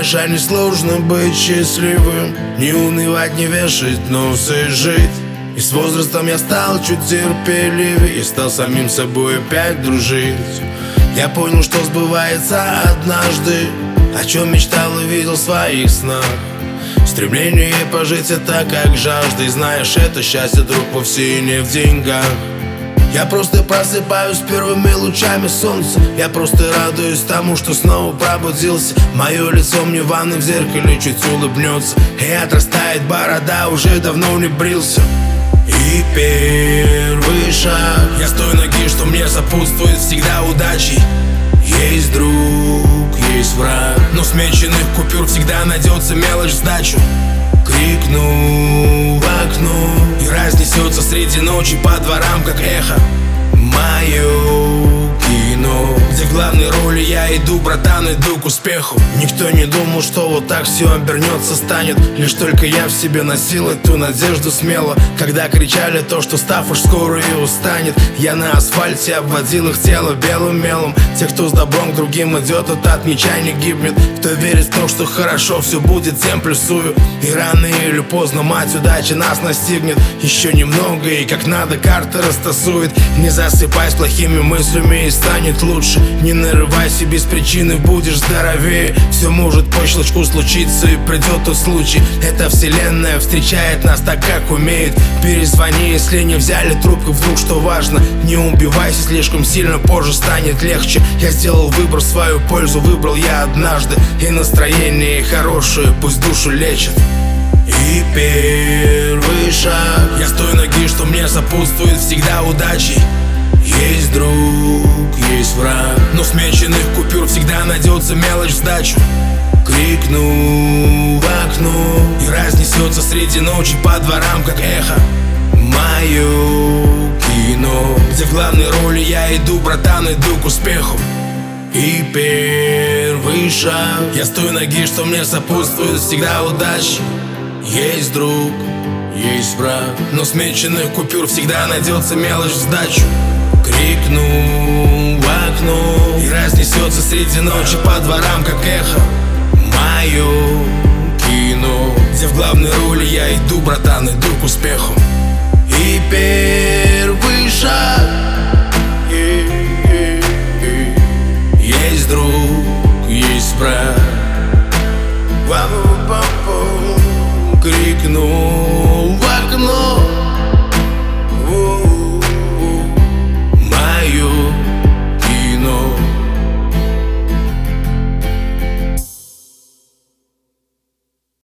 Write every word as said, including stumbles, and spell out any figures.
а несложно быть счастливым, не унывать, не вешать нос и жить. И с возрастом я стал чуть терпеливее, и стал самим собой опять дружить. Я понял, что сбывается однажды, о чем мечтал и видел в своих снах. Стремление пожить это как жажда, и знаешь, это счастье, друг, вовсе не в деньгах. Я просто просыпаюсь первыми лучами солнца, я просто радуюсь тому, что снова пробудился. Мое лицо мне в ванной в зеркале чуть улыбнется, и отрастает борода, уже давно не брился. И первый шаг, я с той ноги, что мне сопутствует всегда удачей. Есть друг, есть враг, но с меченых купюр всегда найдется мелочь в сдачу. Крикну в окно, и разнесется среди ночи по дворам, как эхо. Мое кино, где в главной роли я иду, братан, иду к успеху. Никто не думал, что вот так все обернется, станет. Лишь только я в себе носил эту надежду смело, когда кричали то, что став уж скоро и устанет. Я на асфальте обводил их тело белым мелом. Те, кто с добром к другим идет, тот от меча не гибнет. Кто верит в то, что хорошо все будет, тем плюсую. И рано или поздно мать удачи нас настигнет. Еще немного и как надо карты растасует. Не засыпай с плохими мыслями и станет лучше. Не нарывайся без причины, будешь здоровее. Все может по щелчку случиться, и придет тот случай. Эта вселенная встречает нас так, как умеет. Перезвони, если не взяли трубку, вдруг что важно. Не убивайся слишком сильно, позже станет легче. Я сделал выбор в свою пользу, выбрал я однажды. И настроение хорошее пусть душу лечит. И первый шаг, я с той ноги, что мне сопутствует всегда удачей. Есть друг, есть враг, но с меченых купюр всегда найдется мелочь в сдачу. Крикну в окно, и разнесется среди ночи по дворам, как эхо. Мое кино, где в главной роли я иду, братан, иду к успеху. И первый шаг, я с той ноги, что мне сопутствует всегда удачи. Есть друг, есть враг, но с меченых купюр всегда найдется мелочь в сдачу. Крикну в окно, и разнесется среди ночи по дворам, как эхо. Мое кино, где в главной роли я иду, братан, иду к успеху. И